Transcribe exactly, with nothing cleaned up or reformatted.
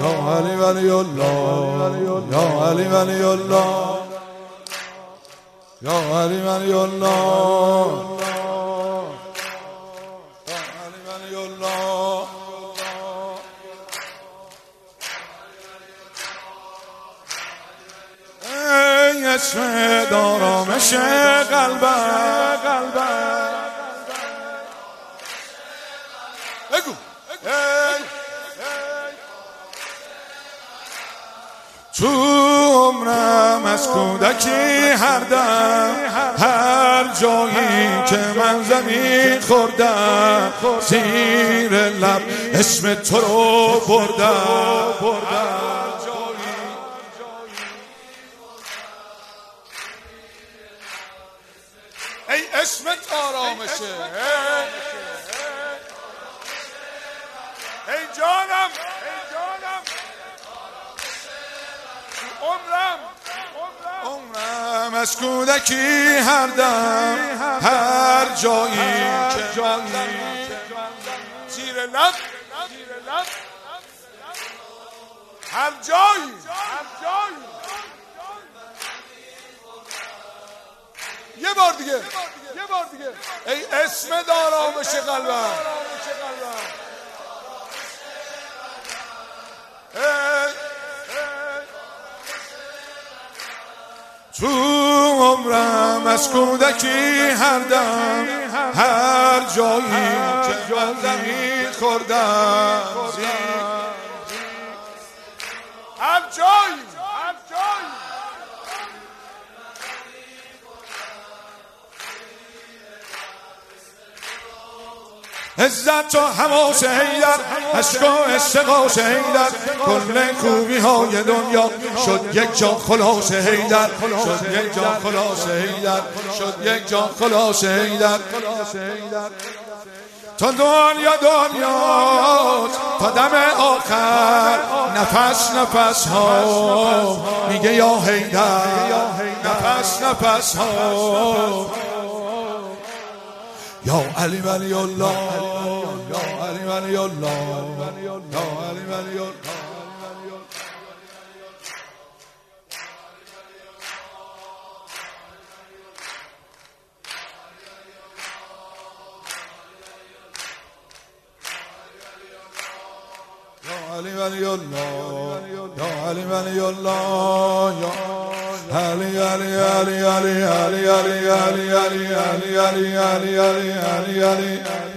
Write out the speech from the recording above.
یا علی ولی الله یا علی ولی الله یا علی ولی الله اسم دارامش قلبم بگو تو عمرم از کودکی هر دم هر جایی که من زمین خوردم زیر لب اسم تو رو بردم ای اسمت آرامشه ای جانم عمرم عمرم از کودکی هر دم هر جایی که زیر لب هر جایی یه بار دیگه یه بار دیگه ای اسم آرامش قلبم تو عمرم از کودکی هر دم هر جایی که من زمین خوردم هر جایی هر جایی عزت و حماس حیدر عشق و عشق حیدر کل خوبی های دنیا شد یک جا خلاص حیدر شد یک جا خلاص حیدر شد یک جا خلاص حیدر تا دنیا دنیا تا دم آخر نفس نفس ها میگه یا حیدر نفس نفس ها یا علی ولی الله یا علی ولی الله یا علی ولی الله یا علی ولی الله یا علی ولی الله یا علی علی علی علی علی علی علی علی علی علی علی علی علی